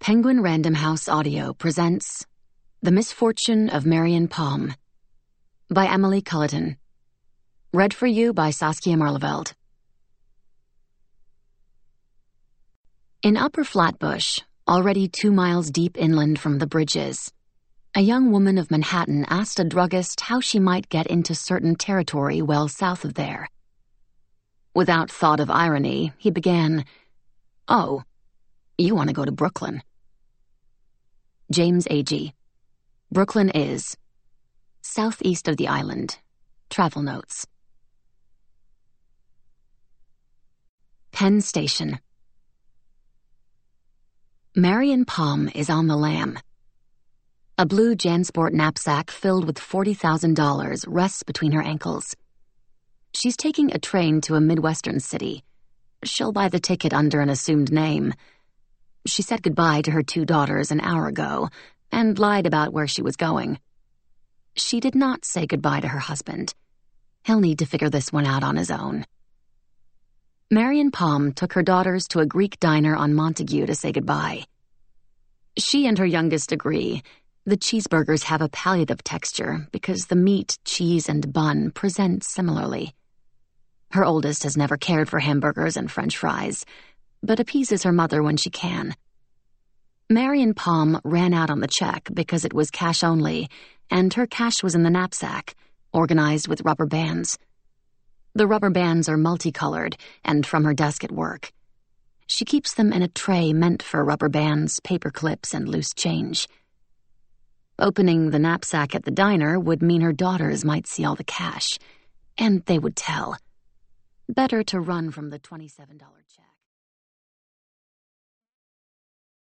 Penguin Random House Audio presents The Misfortune of Marion Palm by Emily Culliton. Read for you by Saskia Marleveld. In Upper Flatbush, already 2 miles deep inland from the bridges, a young woman of Manhattan asked a druggist how she might get into certain territory well south of there. Without thought of irony, he began, "Oh, you want to go to Brooklyn." James Agee. Brooklyn is southeast of the island. Travel notes. Penn Station. Marion Palm is on the lam. A blue JanSport knapsack filled with $40,000 rests between her ankles. She's taking a train to a Midwestern city. She'll buy the ticket under an assumed name. She said goodbye to her 2 daughters an hour ago and lied about where she was going. She did not say goodbye to her husband. He'll need to figure this one out on his own. Marion Palm took her daughters to a Greek diner on Montague to say goodbye. She and her youngest agree. The cheeseburgers have a palliative texture because the meat, cheese, and bun present similarly. Her oldest has never cared for hamburgers and French fries, but appeases her mother when she can. Marion Palm ran out on the check because it was cash only, and her cash was in the knapsack, organized with rubber bands. The rubber bands are multicolored and from her desk at work. She keeps them in a tray meant for rubber bands, paper clips, and loose change. Opening the knapsack at the diner would mean her daughters might see all the cash, and they would tell. Better to run from the $27 check.